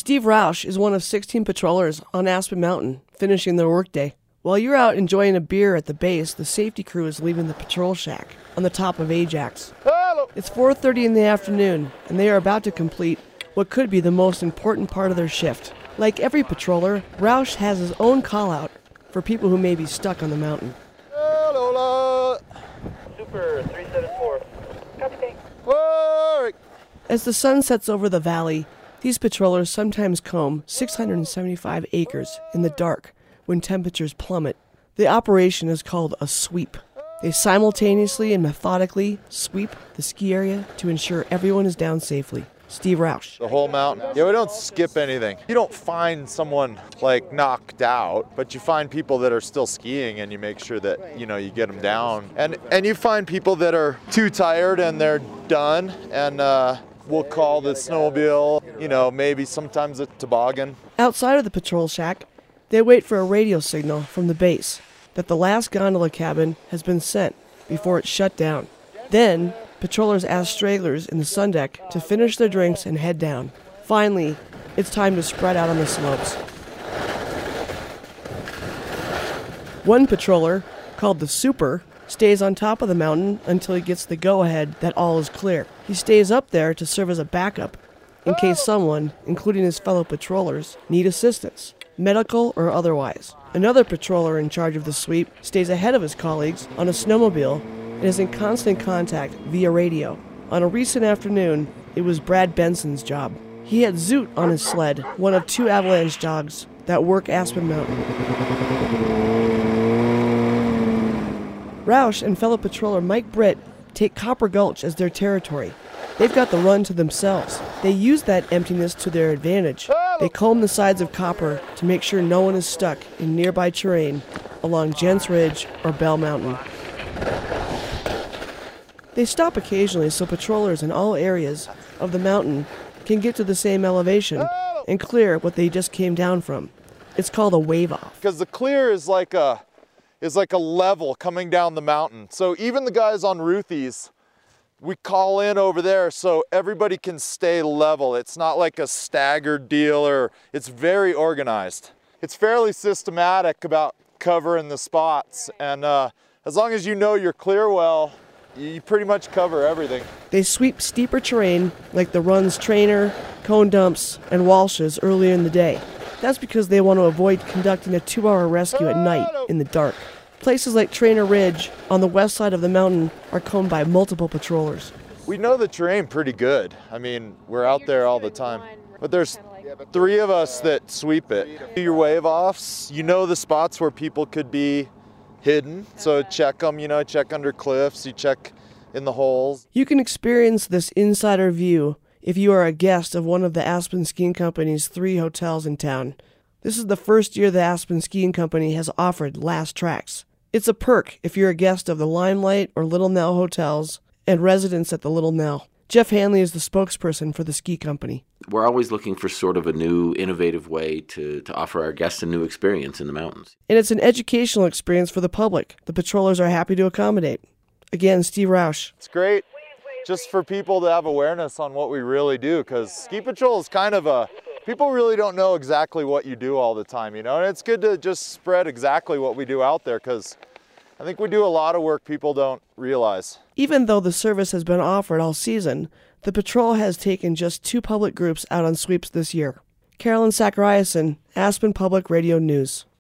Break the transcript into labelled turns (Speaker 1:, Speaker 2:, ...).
Speaker 1: Steve Roush is one of 16 patrollers on Aspen Mountain, finishing their workday. While you're out enjoying a beer at the base, the safety crew is leaving the patrol shack on the top of Ajax.
Speaker 2: Hello.
Speaker 1: It's 4:30 in the afternoon, and they are about to complete what could be the most important part of their shift. Like every patroller, Roush has his own call-out for people who may be stuck on the mountain.
Speaker 2: Hello.
Speaker 3: Super 374. Copy.
Speaker 2: Work.
Speaker 1: As the sun sets over the valley, these patrollers sometimes comb 675 acres in the dark when temperatures plummet. The operation is called a sweep. They simultaneously and methodically sweep the ski area to ensure everyone is down safely. Steve Roush.
Speaker 2: The whole mountain. Yeah, we don't skip anything. You don't find someone like knocked out, but you find people that are still skiing and you make sure that, you get them down. And you find people that are too tired and they're done, and we'll call the snowmobile, maybe sometimes a toboggan.
Speaker 1: Outside of the patrol shack, they wait for a radio signal from the base that the last gondola cabin has been sent before it's shut down. Then, patrollers ask stragglers in the sun deck to finish their drinks and head down. Finally, it's time to spread out on the slopes. One patroller, called the Super, stays on top of the mountain until he gets the go-ahead that all is clear. He stays up there to serve as a backup in case someone, including his fellow patrollers, need assistance, medical or otherwise. Another patroller in charge of the sweep stays ahead of his colleagues on a snowmobile and is in constant contact via radio. On a recent afternoon, it was Brad Benson's job. He had Zoot on his sled, one of 2 avalanche dogs that work Aspen Mountain. Roush and fellow patroller Mike Britt take Copper Gulch as their territory. They've got the run to themselves. They use that emptiness to their advantage. They comb the sides of Copper to make sure no one is stuck in nearby terrain along Gents Ridge or Bell Mountain. They stop occasionally so patrollers in all areas of the mountain can get to the same elevation and clear what they just came down from. It's called a wave-off.
Speaker 2: Because the clear is like a level coming down the mountain. So even the guys on Ruthie's, we call in over there so everybody can stay level. It's not like a staggered deal, or it's very organized. It's fairly systematic about covering the spots, and as long as you know your clear well, you pretty much cover everything.
Speaker 1: They sweep steeper terrain like the runs Trainer, Cone Dumps, and Walsh's earlier in the day. That's because they want to avoid conducting a 2-hour rescue at night in the dark. Places like Trainer Ridge on the west side of the mountain are combed by multiple patrollers.
Speaker 2: We know the terrain pretty good. I mean, we're out there all the time. But there's 3 of us that sweep it. Do your wave-offs. You know the spots where people could be hidden, so check them, check under cliffs, you check in the holes.
Speaker 1: You can experience this insider view if you are a guest of one of the Aspen Skiing Company's 3 hotels in town. This is the first year the Aspen Skiing Company has offered last tracks. It's a perk if you're a guest of the Limelight or Little Nell hotels and residents at the Little Nell. Jeff Hanley is the spokesperson for the ski company.
Speaker 4: We're always looking for sort of a new, innovative way to offer our guests a new experience in the mountains.
Speaker 1: And it's an educational experience for the public. The patrollers are happy to accommodate. Again, Steve Roush.
Speaker 2: It's great just for people to have awareness on what we really do, because ski patrol is kind of people really don't know exactly what you do all the time, and it's good to just spread exactly what we do out there, because I think we do a lot of work people don't realize.
Speaker 1: Even though the service has been offered all season, the patrol has taken just 2 public groups out on sweeps this year. Carolyn Zachariason, Aspen Public Radio News.